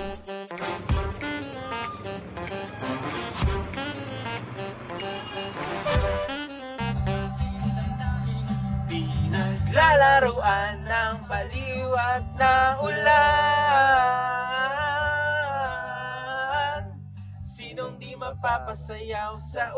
Pinaglalaruan ng paliwat na ulan. Sinong di mapapasayaw sa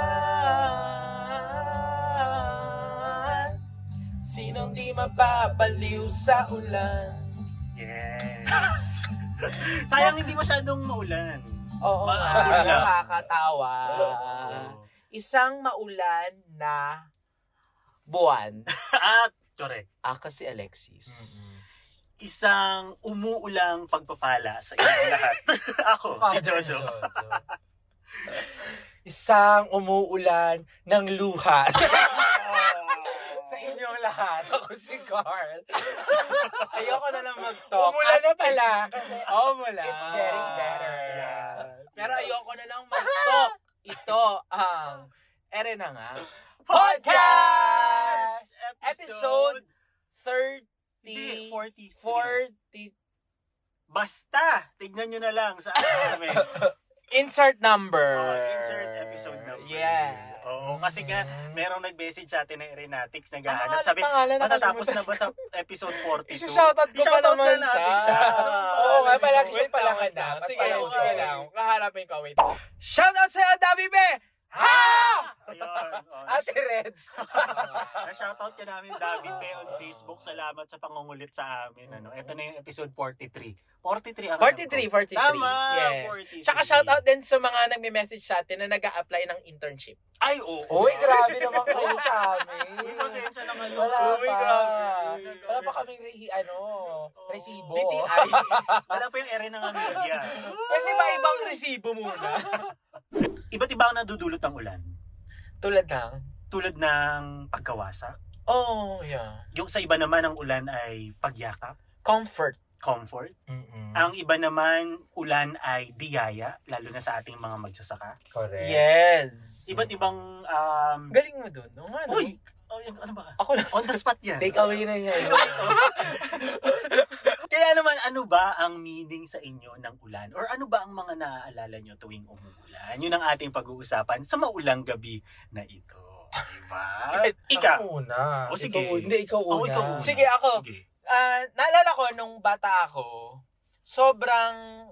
ulan? Sinong di mapapaliw sa ulan? Yes! Sayang hindi masyadong maulan. Oo nga, nakakatawa. Isang maulan na buwan. Correct. Kasi Alexis. Isang umuulang pagpapala sa inyong lahat. Ako, si Jojo. Isang umuulan ng luha sa inyong lahat. Ako si Carl. Ayoko na lang mag-talk. Umulan na pala. Kasi umulan. It's getting better. Pero ayoko na lang mag-talk. Ito ang ere na nga Podcast! Episode 30. 40. Basta, tignan nyo na lang sa namin. Insert number. Insert episode number. Yeah. Oo, kasi nga, merong nag-message sa atin ng Aeronautics, naghahanap. Sabi, pangalan, matatapos na ba sa episode 42? Isa-shoutout ko pa naman siya. Oo nga, palagi siya palangan na. Sige lang. Kaharapin ko, wait. Shoutout sa'yo, Davi Be! Ha! Ayun. Ate Reg. Na-shoutout ka namin, Davi Pe, on Facebook. Salamat sa pangungulit sa amin. Ito na yung episode 43. 43 ang 43. Tama, Yes. 43. Tsaka shoutout din sa mga nagme-message sa atin na nag-a-apply ng internship. Ay, oo. Uy, grabe naman kayo sa amin. Uy, pasensya naman. Wala Uy, pa. grabe. Wala pa kaming resibo. DTI. Wala pa yung ere ng media. Pwede ba ibang resibo muna? Iba't iba ang nadudulot ng ulan. Tulad ng? Tulad ng pagkawasak. Oh, yeah. Yung sa iba naman, ang ulan ay pagyakap. Comfort. Ang iba naman, ulan ay biyaya, lalo na sa ating mga magsasaka. Correct. Yes. Iba't ibang... Galing mo dun. No? Ano? Uy! Ano ba? Ako lang. On the spot yan. Take away na yan. Kaya naman, ano ba ang meaning sa inyo ng ulan? Or ano ba ang mga naaalala nyo tuwing umuulan? Yun ang ating pag-uusapan sa maulang gabi na ito. Diba? Ika. Ako una. O, sige. Ikaw una. Ikaw una. Sige, ako. Sige. Naalala ko nung bata ako, sobrang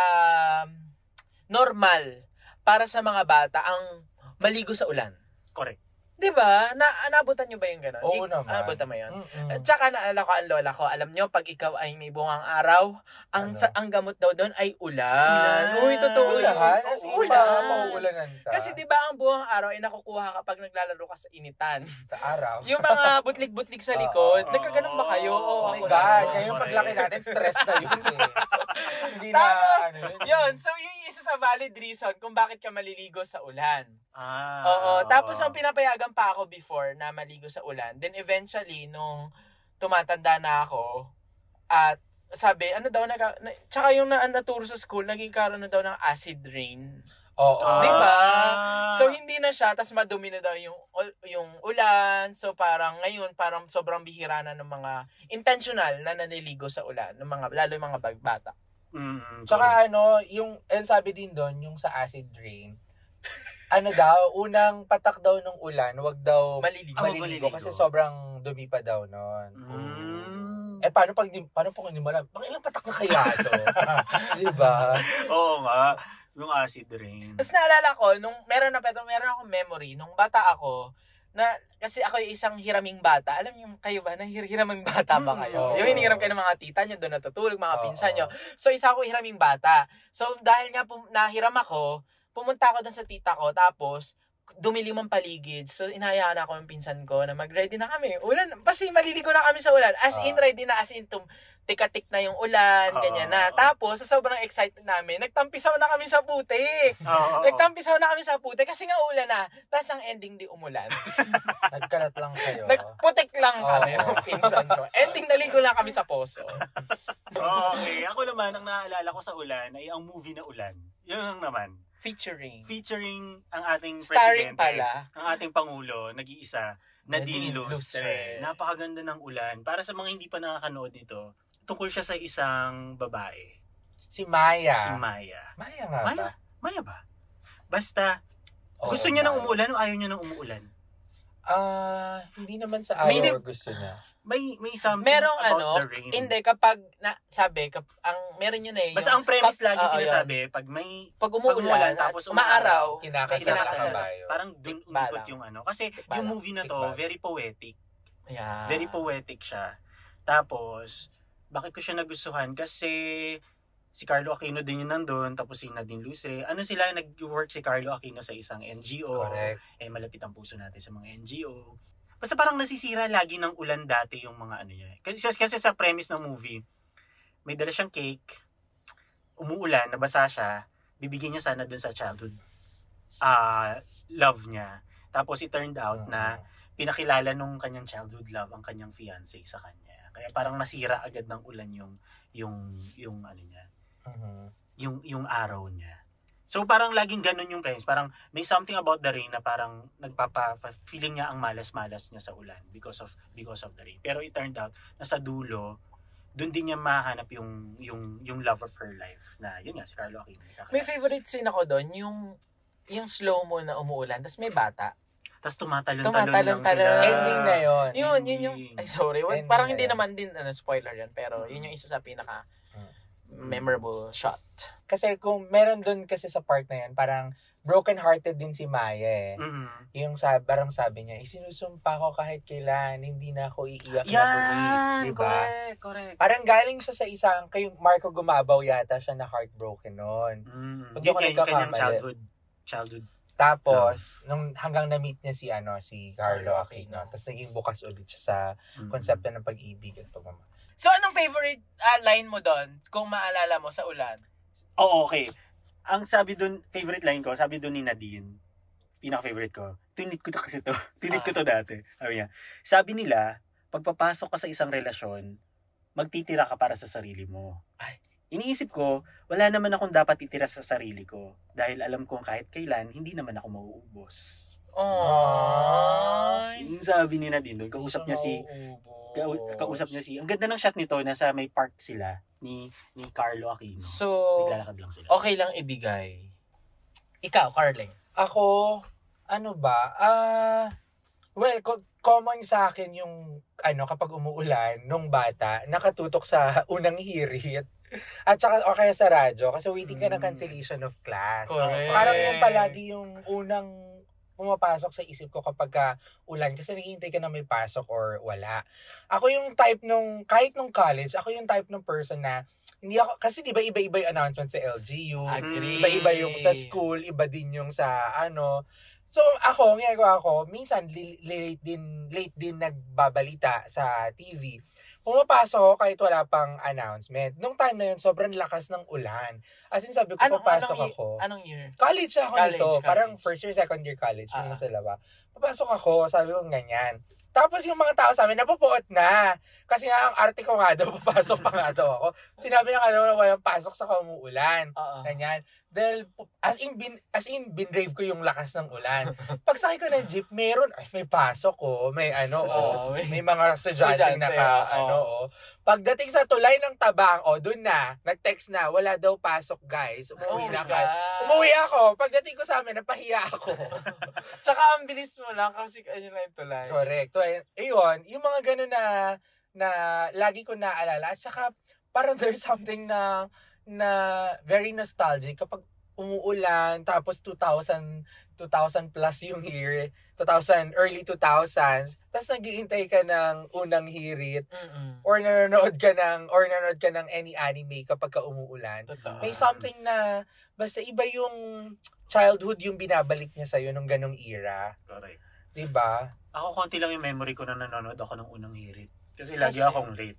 normal para sa mga bata ang maligo sa ulan. Correct. 'Di ba? Naabutan niyo ba yung gano'n? Oo naman. Naabutan mo 'yun? At saka naalala ko ang lola ko, alam niyo pag ikaw ay may bungang araw, ang gamot daw doon ay ulan. Uy, totoo Ulan. yun. Ulan. Mauulanan ka. Kasi 'di ba ang bungang araw ay nakukuha kapag naglalaro ka sa initan. Sa araw. Yung mga butlig-butlig sa likod, nagkaganon ba kayo? Oh my ako God. lang. Kaya yung paglaki natin, stress na yun eh. Hindi na, Tapos, yun. so yung isa sa valid reason kung bakit ka maliligo sa ulan. Oo. Tapos ang pinapayagan pa ako before na maligo sa ulan. Then eventually, nung tumatanda na ako, at sabi, tsaka yung naturo sa school, naging karoon na daw ng acid rain. Oo. Diba? So hindi na siya, tas madumi na daw yung ulan. So parang ngayon, parang sobrang bihira na ng mga intentional na naniligo sa ulan, lalo yung mga bata. Tsaka yung sabi din doon, yung sa acid rain, unang patak daw ng ulan, wag daw maliligo kasi sobrang dumi pa daw noon. Paano pag hindi mo alam? Ilang patak na kaya ito? Diba? Oo nga. Yung acid rain. Tapos naalala ko, meron akong memory, nung bata ako, na kasi ako yung isang hiraming bata. Alam niyo kayo ba, hiraming bata ba kayo? Yung hinihiram kayo ng mga tita niyo, doon natutulog, mga pinsan niyo. So isa ako hiraming bata. So dahil nga nahiram ako, pumunta ako doon sa tita ko, tapos dumilim ang paligid. So, inahayaan ako ng pinsan ko na mag-ready na kami. Ulan, kasi maliligo na kami sa ulan. As in, ready na. As in, tikatik na yung ulan, ganyan na. Tapos, sa sobrang excited namin, nagtampisaw na kami sa putik. Nagtampisaw na kami sa putik kasi nga ulan na. Tapos, ang ending di umulan. Nagkalat lang kayo. Nagputik lang kami ng pinsan ko. Ending, naligo lang kami sa poso. Okay. Ako naman, ang naaalala ko sa ulan ay ang movie na Ulan. Yun lang naman. Featuring ang ating starring presidente, pala, ang ating pangulo, nag-iisa, Nadine Lustre. Napakaganda ng Ulan. Para sa mga hindi pa nakakanood nito, tungkol siya sa isang babae Si Maya. Si Maya. Maya nga Maya? ba? Maya ba? Basta, Oo, gusto niya Maya. ng umuulan o ayaw niya ng umuulan? Hindi naman sa ayaw or gusto niya. May something Merong about the rain. hindi, kapag, ang meron yun eh. Basta ang premise lagi oo, sinasabi, yun. pag umuulan, tapos umaaraw, Kinakasama kinakasama. sa bayo. Parang dun Tikbalang. umikot yung Kasi Tikbalang. yung movie na to, Tikbalang. very poetic. Yeah. Very poetic siya. Tapos, bakit ko siya nagustuhan? Kasi si Carlo Aquino din yung nandun, tapos si Nadine Lustre. Sila, nag-work si Carlo Aquino sa isang NGO. Correct. Malapit ang puso natin sa mga NGO. Basta parang nasisira lagi ng ulan dati yung mga niya. Kasi sa premise ng movie, may dala siyang cake, umuulan, nabasa siya, bibigyan niya sana dun sa childhood love niya. Tapos it turned out na pinakilala nung kanyang childhood love ang kanyang fiancé sa kanya. Kaya parang nasira agad ng ulan yung niya. Yung araw niya. So parang laging ganun yung premise. Parang may something about the rain na parang feeling niya ang malas-malas niya sa ulan because of the rain. Pero it turned out na sa dulo, doon din niya mahanap yung love of her life na yun nga si Carlo Aquino. May favorite scene ako doon, yung slow-mo na umuulan, tapos may bata. Tapos tumatalon-talon lang Tumatalon-talon. sila. Ending na yun. Yun yung, ay sorry, Ending parang na hindi yun. naman din spoiler yan, pero yun yung isa sa pinaka memorable shot. Kasi kung meron dun kasi sa part na yun, parang broken-hearted din si Maya eh. Mm-hmm. Yung parang sabi niya, isinusumpa ko kahit kailan, hindi na ako iiyak na muli. Diba? Correct. Parang galing siya sa isang, kay Marco Gumabaw yata siya na heartbroken noon. Pag Yung ako kanyang nagkakamali. childhood. Tapos, nung hanggang na-meet niya si Carlo Carlo Aquino. Aquino. Tapos naging bukas ulit siya sa konsepto ng pag-ibig at pagmamahal. So, anong favorite line mo doon, kung maalala mo sa ulan? Okay. Ang favorite line ko, sabi doon ni Nadine, pinaka-favorite ko, tinit ko to dati. Sabi nila, pagpapasok ka sa isang relasyon, magtitira ka para sa sarili mo. Iniisip ko, wala naman akong dapat itira sa sarili ko dahil alam kong kahit kailan, hindi naman ako mauubos. Yung sabi ni Nadine doon, kausap niya si, ang ganda ng shot nito, nasa may park sila ni Carlo Aquino. So, naglalakad lang sila. Okay lang ibigay. Ikaw, Carling. Ako, common sa akin yung, kapag umuulan, nung bata, nakatutok sa unang hirit. At saka, o kaya sa radyo, kasi waiting ka ng cancellation of class. Correct. Parang yan palagi yung unang pumapasok sa isip ko kapag ulan kasi naghihintay ka na may pasok or wala. Ako yung type kahit nung college, ako yung type ng person na hindi ako, kasi diba iba-iba yung announcement sa LGU, Agree. iba-iba yung sa school, iba din yung sa So ako, ginagawa ko, minsan late din nagbabalita sa TV. Pumapasok ako kahit wala pang announcement. Nung time na yun, sobrang lakas ng ulan. As in, sabi ko, papasok ako. Anong year? College ako nito. College. Parang first year, second year college. Yung nasa laba. Papasok ako, sabi ko ganyan. Tapos yung mga tao sa amin, napupuot na. Kasi nga, ang arte ko nga daw, papasok pa nga daw ako. Sinabi na nga daw na walang pasok sa umuulan. Ganyan. Dahil, as in, binrave ko yung lakas ng ulan. Pagsakay ko ng jeep, may pasok ko, may may mga estudyante Pagdating sa tulay ng Tabang, dun na, nag-text na, wala daw pasok guys, umuwi na ka. Umuwi ako, pagdating ko sa amin, napahiya ako. Tsaka ang bilis mo lang kasi ayun lang yung tulay. Correct. Ayun, yung mga ganun na lagi ko naaalala. At saka, parang there's something na very nostalgic kapag umuulan, tapos 2000 plus yung year, early 2000s, tapos nag-iintay ka ng unang hirit, or nanonood ka ng any anime kapag ka umuulan. Totoo. May something na, basta iba yung childhood yung binabalik niya sa'yo nung ganong era. Correct. Diba? Ako, konti lang yung memory ko na nanonood ako ng unang hirit. Kasi lagi akong late.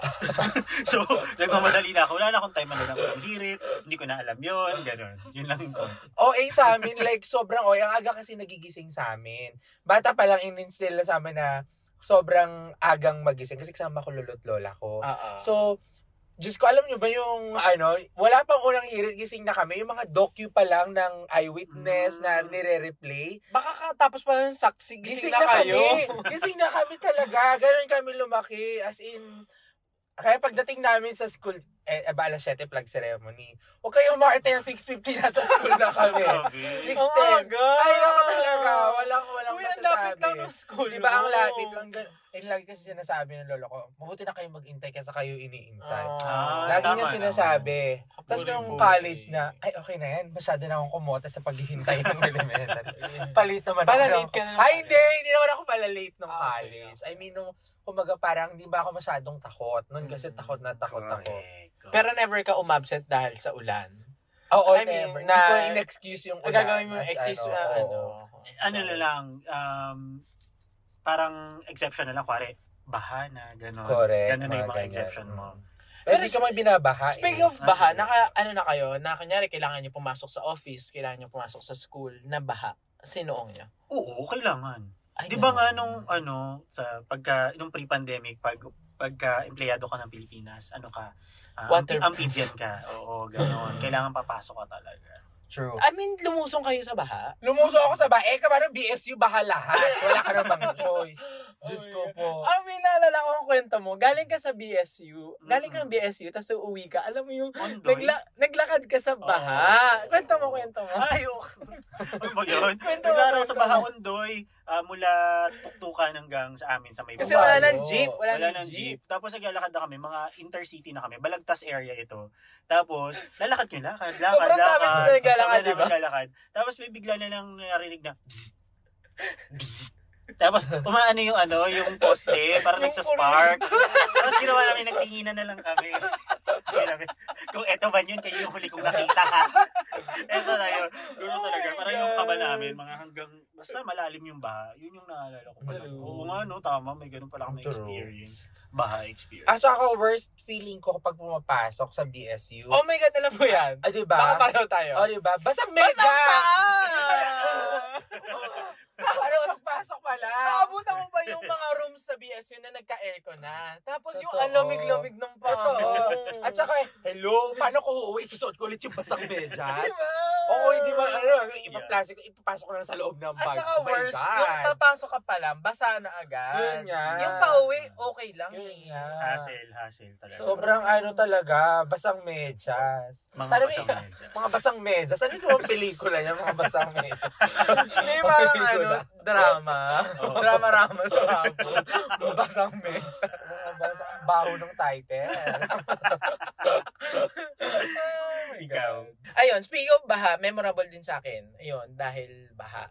So, nagmamadali na ako. Wala na akong time manood ng unang hirit. Hindi ko na alam yun. Ganun. Yun lang yung sa amin, like, sobrang ang aga kasi nagigising sa amin. Bata pa lang in-instill sa amin na sobrang agang magising. Kasi kasama ko lolo't lola ko. So, Diyos ko, alam nyo ba yung, wala pang unang hirit, gising na kami. Yung mga docu pa lang ng eyewitness na nire-replay. Baka tapos pa ng saksi, gising na kayo. Gising na kami talaga. Ganun kami lumaki. As in, kaya pagdating namin sa school, alas 7 flag ceremony. Huwag kayong makita yung 6:50 nasa school na kami. 6:10. Ay, naku talaga. Walang Uy, ang masasabi. lapit lang ng school. Diba ang lapit lang? Lagi kasi sinasabi ng lolo ko, mabuti na kayo mag-intay kaysa kayo iniintay. Lagi niya sinasabi. Tapos nung college na, ay okay na yan, masyado na akong kumota sa paghihintay ng elementary. Palit naman ako. Pala-late ka na. Ay, hindi naman ako pala-late ng college. I mean, kumaga parang hindi ba ako masyadong takot. Noon kasi takot na takot ako. Pero never ka umabsent dahil sa ulan. Oo, I mean, never. Hindi ko in-excuse yung ulan. Gagawin mo yung excuse Ano na lang, parang exception na lang, kuwari, baha na, gano'n. Correct. Gano'n na yung mga exception mo. Pero hindi ka may binabaha. Speaking of baha, ano na kayo, na kunyari kailangan nyo pumasok sa office, kailangan nyo pumasok sa school, na baha, sinuong nyo? Oo, kailangan. Ay, Di ba nga nung nung pre-pandemic, pagka empleyado ka ng Pilipinas, amphibian ka. Oo, gano'n. Kailangan papasok ka talaga. True. I mean, lumusong kayo sa baha? Lumusong ako sa baha. Kapag BSU, baha lahat. Wala ka namang choice. Diyos ko po. I mean, naalala ko ang kwento mo. Galing ka sa BSU. Galing kang BSU, tapos uuwi ka. Alam mo yung, naglakad ka sa baha. Kwento mo. Ay, ano ba yun? Naglaro sa baha Ondoy, mula Tuktukan hanggang sa amin sa may Kasi wala nang jeep. Wala nang jeep. Tapos naglalakad na kami, mga intercity na kami. Balagtas area ito. Tapos, lalakad yung lakad. Sobrang dami na naglalakad, di ba? Tapos may bigla na lang narinig na bzz, bzz. Tapos umaano yung poste, parang nagsaspark. Tapos ginawa namin, nagtinginan na lang kami. Kung eto ba yun, kayo yung huli kong nakita. Eto tayo. Guro talaga. Parang yung kaba namin, mga hanggang, basta malalim yung baha. Yun yung naalala ko pala. Oo nga, tama. May ganun pala kami experience. Baha experience. At saka worst feeling ko kapag pumapasok sa BSU. Oh my God, alam mo yan. Diba? Baka pareho tayo. Diba? Basang mega! Parang pasok pala. Naabutan mo ba yung mga rooms sa BSU na nagka-aircon na? Tapos yung lamig-lamig ng pangong. At saka, hello, paano ko uuwi? Isusuot ko ulit yung basang medyas? Diba? Oo, hindi ba, ipapasok ko lang sa loob ng bag. At saka worse, yung papasok ka pa lang, basa na agad. Yun nga. Yung pauwi, okay lang. Yun nga. Hassle talaga. Sobrang talaga, basang medyas. Mga basang medyas. Ano yung pelikula niya, mga basang medyas? Hindi parang drama. Drama-rama sa hapon. Basang medyas. Basang baho ng title. Ikaw. Ayun, speaking of baha, memorable din sa akin. Ayun, dahil baha.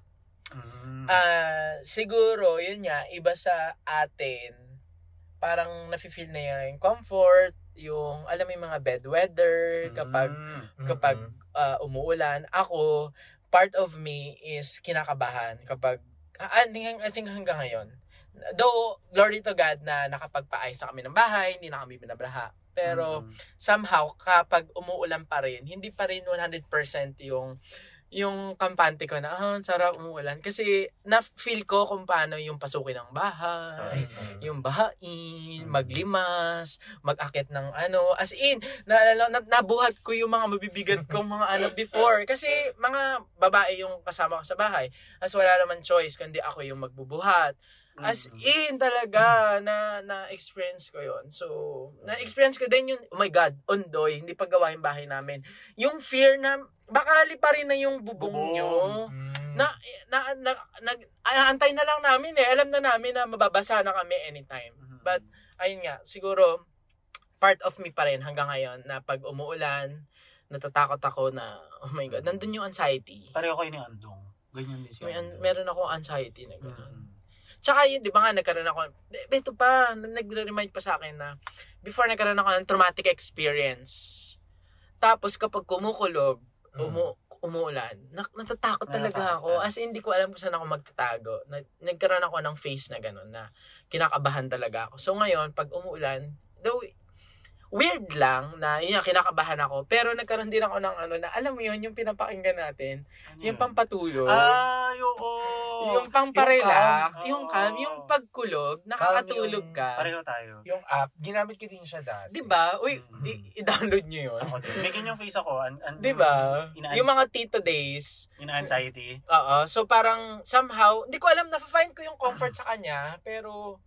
Siguro, yun nga, iba sa atin, parang nafe-feel na yung comfort, yung, alam mo yung mga bad weather, kapag umuulan. Ako, part of me is kinakabahan kapag, I think hanggang ngayon. Though, glory to God na nakapagpaayos na kami ng bahay, hindi na kami binabraha. Pero, somehow, kapag umuulan pa rin, hindi pa rin 100% yung kampante ko na, sarap umuulan. Kasi, na-feel ko kung paano yung pasukin ng bahay, yung bahain, maglimas, mag-akit ng as in, nabuhat ko yung mga mabibigat kong mga before. Kasi, mga babae yung kasama ko sa bahay. As wala naman choice, kundi ako yung magbubuhat. As in talaga na-experience ko yon. So, na-experience ko din yung, oh my God, Ondoy, hindi pa gawa yung bahay namin. Yung fear na, baka pa rin na yung bubong nyo. Antay na lang namin Alam na namin na mababasa na kami anytime. But, ayun nga, siguro, part of me pa rin hanggang ngayon na pag umuulan, natatakot ako na, oh my God, nandun yung anxiety. Pareho kayo ni Andong. Ganyan din siya. Meron ako anxiety na gano'n. Tsaka yun, di ba nga, nagkaroon ako, ito pa, nag-remind pa sa akin na before nagkaroon ako ng traumatic experience. Tapos kapag kumukulog, umuulan, natatakot talaga ako. As in, hindi ko alam kung saan ako magtatago. Nagkaroon ako ng phase na gano'n, na kinakabahan talaga ako. So ngayon, pag umuulan, though, weird lang na yun, kinakabahan ako. Pero nagkaroon din ako ng na, alam mo yun, yung pinapakinggan natin, yung pampatulog. Yung pamparelax, yung pagkulog, nakakatulog ka. Pareho tayo. Yung app, ginamit ko din siya dati. Diba? Uy, i-download nyo yun. Ako din. May ganyang face ako. Diba? Yung mga Tito Days. Ina-anxiety. Oo. So parang somehow, hindi ko alam, na-find ko yung comfort sa kanya, pero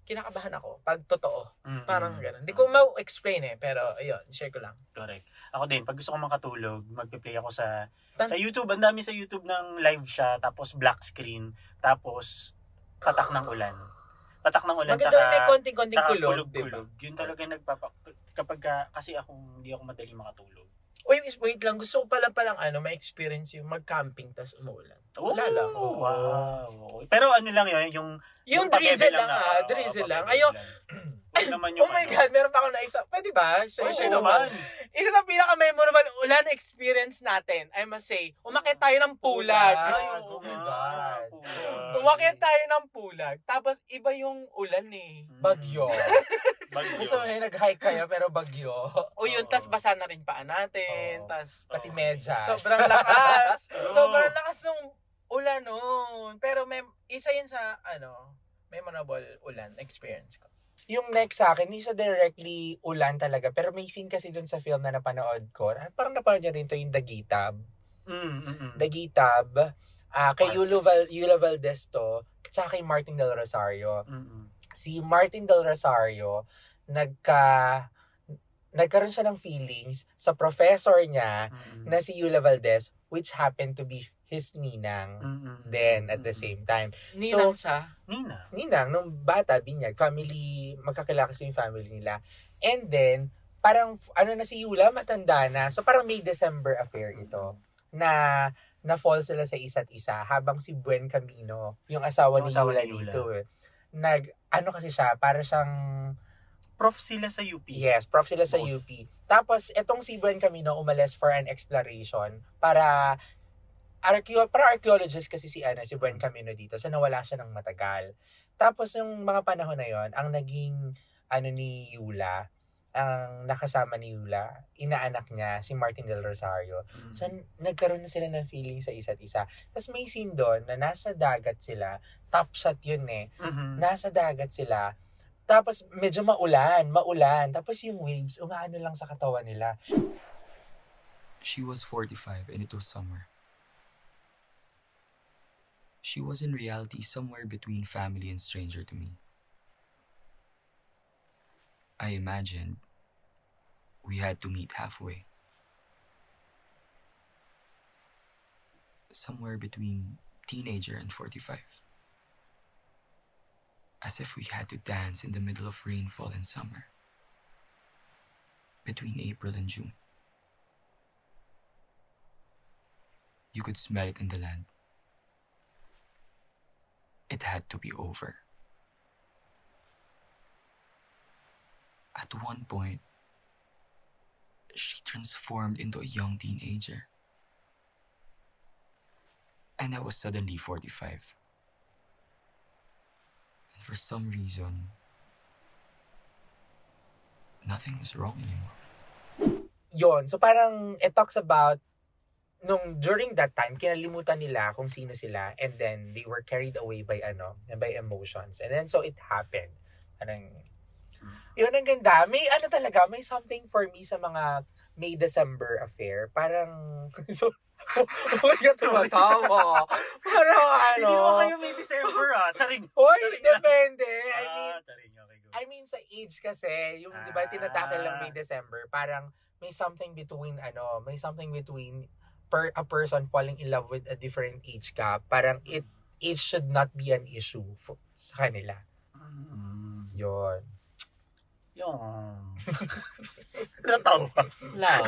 kinakabahan ako pag totoo. Parang gano'n. Hindi ko ma-explain pero ayun, share ko lang. Correct. Ako din, pag gusto ko makatulog, magpe-play ako sa YouTube. Ang dami sa YouTube ng live siya, tapos black screen, tapos patak ng ulan. Patak ng ulan, maganda may konting-konting kulog, diba? Yun talaga kasi hindi ako madali makatulog. Wait lang. Gusto ko palang ma-experience yung mag-camping tas umuulan. Wala lang. Wow. Pero lang yun, yung drizzle lang drizzle lang. Oh my God, meron pa ako na isa. Pwede ba? Share naman. Isa sa pinaka-memorable ulan experience natin, I must say, umakyat tayo ng pulag. Oh my God. Umakyat tayo ng pulag. Tapos iba yung ulan Bagyo. Gusto mo nag-hike kayo pero bagyo. Yun, tas basa na rin paan natin. Tas pati medyas. Sobrang lakas. Sobrang lakas ng ulan noon. Pero isa yun sa memorable ulan experience ko. Yung next sa akin, hindi siya directly ulan talaga. Pero may scene kasi dun sa film na napanood ko. Parang napanood niya rin to yung Dagitab. Dagitab. Kay Yula Valdez to. Tsaka kay Martin Del Rosario. Si Martin Del Rosario, nagkaroon siya ng feelings sa professor niya na si Yula Valdez, which happened to be his ninang then at the same time. Ninang Ninang, nung bata, binyag, family, magkakilala kasi yung family nila. And then, parang, na si Yula, matanda na. So, parang May December affair ito. Na-fall sila sa isa't isa habang si Buen Camino, yung asawa ni Yula dito kasi siya, para siyang prof sila sa UP. Yes, prof sila sa UP. Tapos, etong si Buen Camino umalis for an exploration para archaeologist kasi si Buen Camino dito. So, nawala siya ng matagal. Tapos, yung mga panahon na yon, ang naging, ni Yula, ang nakasama ni Yula, inaanak niya, si Martin Del Rosario. So, nagkaroon na sila ng feeling sa isa't isa. Tapos, may scene doon na nasa dagat sila. Top shot yun Nasa dagat sila. Tapos, medyo maulan. Tapos, yung waves, umaano lang sa katawan nila. She was 45 and it was summer. She was in reality somewhere between family and stranger to me. I imagined we had to meet halfway. Somewhere between teenager and 45. As if we had to dance in the middle of rainfall in summer. Between April and June. You could smell it in the land. It had to be over. At one point, she transformed into a young teenager. And I was suddenly 45. And for some reason, nothing was wrong anymore. Yon, so parang it talks about during that time, kinalimutan nila kung sino sila, and then they were carried away by emotions. And then so it happened. Yun ang ganda. May may something for me sa mga May December affair. Parang tumatawa. Parang Hindi mo kayo May December Charing. Depende. I mean sa age kasi, yung di ba tinatakil lang May December, parang may something between a person falling in love with a different age gap. Parang age should not be an issue sa kanila. Yun. Natawa. Love.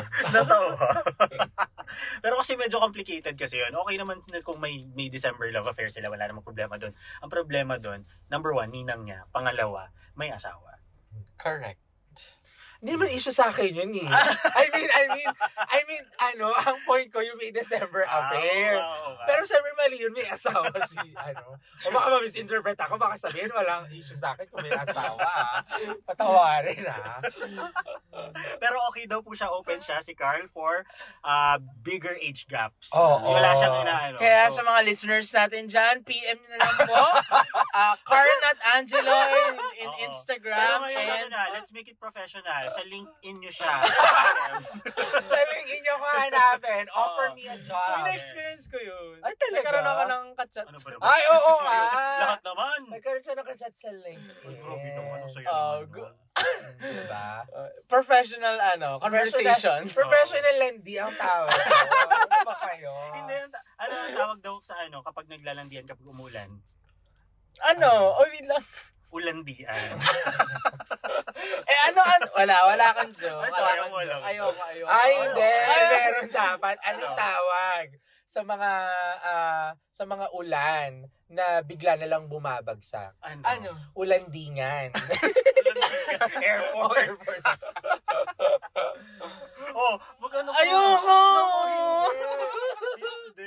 Pero kasi medyo complicated kasi yun. Okay naman kung may December love affair sila, wala namang problema doon. Ang problema doon, number 1, ninang niya. Pangalawa, may asawa. Correct. Hindi naman issue sa akin yun I mean, ang point ko yung May December affair. Pero syempre mali yun, may asawa O baka ma-misinterpret ako, baka sabihin walang issue sa akin kung may asawa. Patawarin Pero okay daw po siya, open siya, si Carl, for bigger age gaps. Wala siyang inaano. Kaya sa mga listeners natin dyan, PM na lang po. Carl at Angelo in Instagram. Pero ngayon, let's make it professional. Sa LinkedIn nyo siya. Sa LinkedIn nyo ko hanapin. Offer me a job. Na-experience ko yun. Ay, talaga? Nagkaroon ako ng kachat. Ano ba naman? Ay, oo nga. Lahat naman. Nagkaroon siya ng chat sa LinkedIn. Ay, grabe naman. Ang saya Oh, naman. Diba? Professional, conversation. Professional landi ang tawag. Ano ba kayo? Hindi, ano ang tawag daw sa kapag naglalandian kapag umulan? Wait lang. Ulandian. Wala kang joke. Ay, sorry, wala. Ayoko. Ay, hindi. Meron dapat. Anong tawag? Sa mga ulan na bigla na lang bumabagsak. Ano? Ulandingan. Airport. Magano ko? Ayoko! Hindi.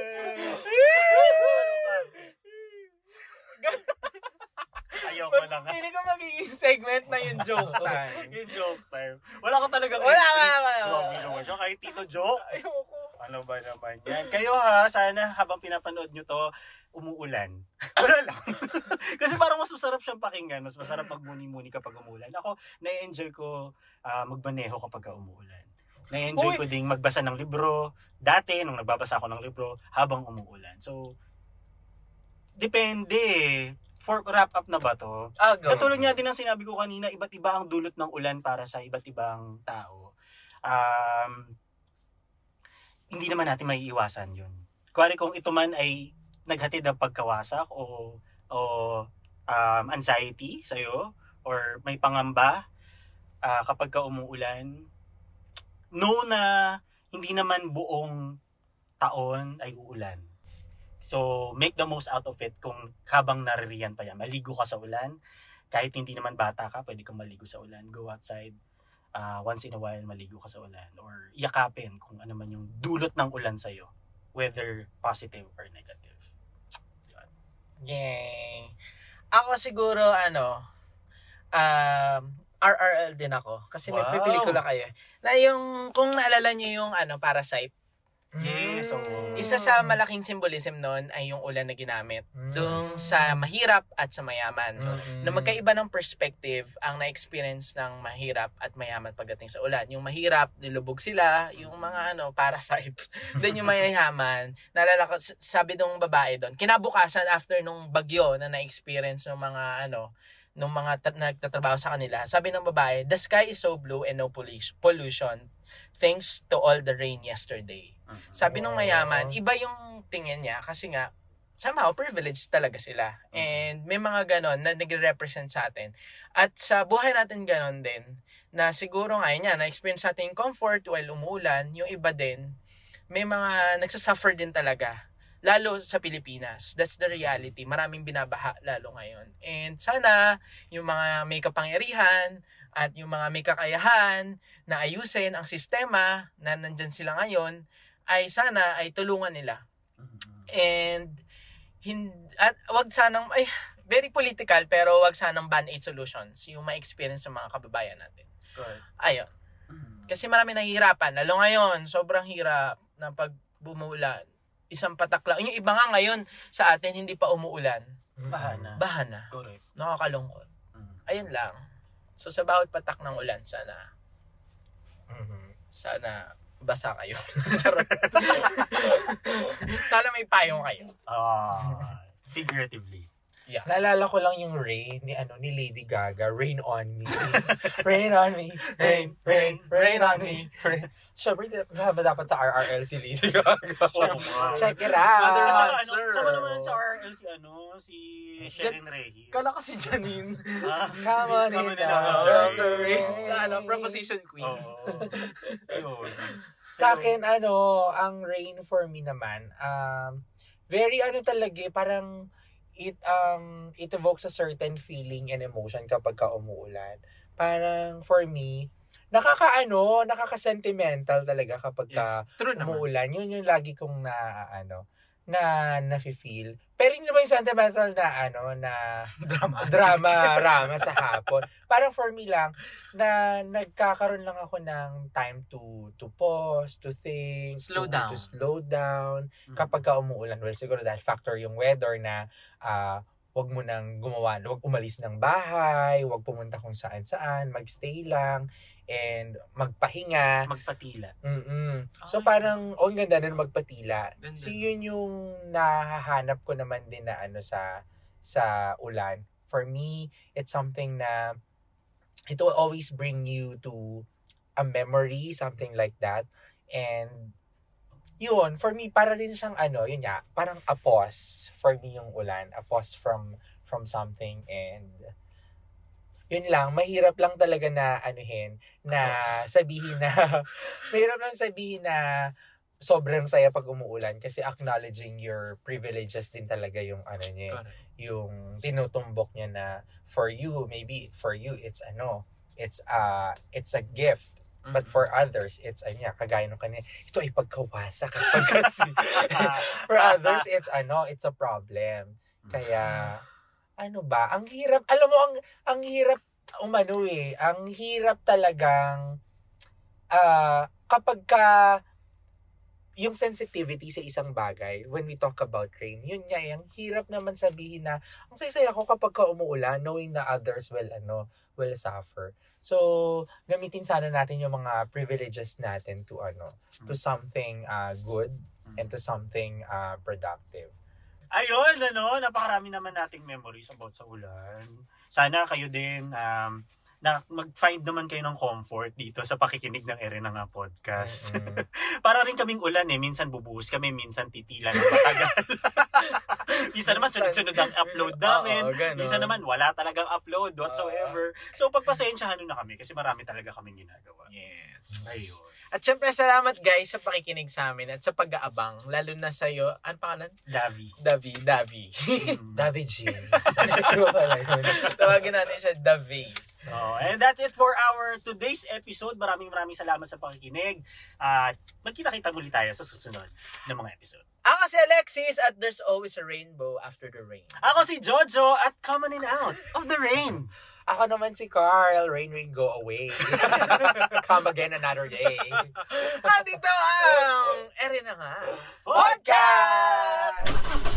Ayoko na nga. Hindi ko magiging segment na yung joke time. Yung joke time. Wala ka talaga. Wala. Grabe naman siya. Kahit Tito Joke. Ayoko. Ano ba naman yan? Kayo sana habang pinapanood nyo to, umuulan. Wala lang. Kasi parang mas masarap siyang pakinggan. Mas masarap magmuni-muni kapag umuulan. Ako, na-enjoy ko magmaneho kapag umuulan. Na-enjoy ko ding magbasa ng libro. Dati, nung nagbabasa ako ng libro, habang umuulan. So, depende. For wrap up na ba to? Katulad nga din ang sinabi ko kanina, iba't iba ang dulot ng ulan para sa iba't ibang tao. Hindi naman natin maiiwasan yun. Kuwari kung ito man ay naghatid ng pagkawasak o anxiety sa'yo or may pangamba kapag ka umuulan, know na hindi naman buong taon ay uulan. So, make the most out of it kung habang naririyan pa yan. Maligo ka sa ulan. Kahit hindi naman bata ka, pwede kang maligo sa ulan. Go outside. Once in a while, maligo ka sa ulan. Or yakapin kung ano man yung dulot ng ulan sa'yo. Whether positive or negative. Yun. Yay. Ako siguro, RRL din ako. Kasi may pelikula kayo. Na yung, kung naalala niyo yung Parasite. Yes, Isa sa malaking symbolism nun ay yung ulan na ginamit. Doon sa mahirap at sa mayaman. Na magkaiba ng perspective ang na-experience ng mahirap at mayaman pagdating sa ulan. Yung mahirap, nilubog sila, yung mga parasites. Then yung mayayaman, naalala ko, sabi nung babae doon, kinabukasan after nung bagyo na na-experience ng mga nung mga nagtatrabaho sa kanila, sabi ng babae, the sky is so blue and no pollution thanks to all the rain yesterday. Sabi nung mayaman, iba yung tingin niya kasi nga, somehow, privileged talaga sila. And may mga ganon na nagre-represent sa atin. At sa buhay natin ganon din, na siguro ngayon niya, na-experience natin yung comfort while umuulan, yung iba din, may mga nagsasuffer din talaga. Lalo sa Pilipinas. That's the reality. Maraming binabaha lalo ngayon. And sana, yung mga may kapangyarihan, at yung mga may kakayahan na ayusin ang sistema na nandyan sila ngayon, ay sana ay tulungan nila. And wag sanang very political pero wag sanang band-aid solutions yung ma-experience ng mga kababayan natin. Correct. Ayun. Kasi marami nahihirapan. Lalo ngayon, sobrang hirap na pag bumuulan. Isang patak lang. Yung iba nga ngayon sa atin hindi pa umuulan. Baha na. Correct. Nakakalungkot. Ayun lang. So sa bawat patak ng ulan, sana basa kayo. Sana may payong kayo. Figuratively. Yeah. Naalala ko lang yung Rain ni Lady Gaga, Rain on Me. Rain on me. Rain on me. Siyempre, dapat sa RRL si Lady Gaga. Check it out. Sama naman sa RRL si Sherin Reyes. Kala ko si Janine. Come on in. Proposition Queen. Sa akin, ang Rain for me naman, very talaga, parang it evokes a certain feeling and emotion kapag ka umuulan. Parang for me, nakaka-sentimental talaga kapag ka umuulan. Yun yung lagi kong nafe-feel. Pero hindi naman yung sentimental na drama sa hapon. Parang for me lang, na nagkakaroon lang ako ng time to pause, to think, to slow down kapag ka umuulan. Well, siguro dahil factor yung weather na wag mo nang wag umalis ng bahay, wag pumunta kung saan-saan, magstay lang, and magpahinga. Magpatila. So parang, ang ganda nun magpatila. Ganda. So yun yung nahahanap ko naman din na sa ulan. For me, it's something na it will always bring you to a memory, something like that. And yun, for me, para din siyang yun nga, parang a pause for me yung ulan. A pause from something. And yun lang, mahirap lang talaga na sabihin na, mahirap lang sabihin na sobrang saya pag umuulan kasi acknowledging your privileges din talaga yung yung tinutumbok niya na for you, it's it's a gift. But for others, it's kagaya nung kanina, ito ay pagkawasa kapag kasi. For others, it's a problem. Kaya, ang hirap, alam mo, ang hirap ang hirap talagang, kapag yung sensitivity sa isang bagay, when we talk about rain, yun nga, ang hirap naman sabihin na, ang saya-saya ko kapag umuulan, knowing na others will suffer. So, gamitin sana natin yung mga privileges natin to something good and to something productive. Ayun, napakarami naman nating memories about sa ulan. Sana kayo din na mag-find naman kayo ng comfort dito sa pakikinig ng Ere na nga podcast. Para rin kaming ulan minsan bubuhos kami, minsan titila ng matagal. Minsan naman sunod-sunod ang upload namin. Minsan naman wala talagang upload whatsoever. So pagpasensyahan nyo na kami kasi marami talaga kaming ginagawa. Yes. Ayun. At syempre, salamat guys sa pakikinig sa amin at sa pag-aabang. Lalo na sa'yo. Ano pangalan? Davi. Davi G. Tawagin natin siya Davi. And that's it for our today's episode. Maraming salamat sa pakikinig. At magkita-kita muli tayo sa susunod na mga episode. Ako si Alexis at there's always a rainbow after the rain. Ako si Jojo at coming in out of the rain. Ako naman si Carl, rain, go away. Come again another day. Dito ang Ere na nga Podcast!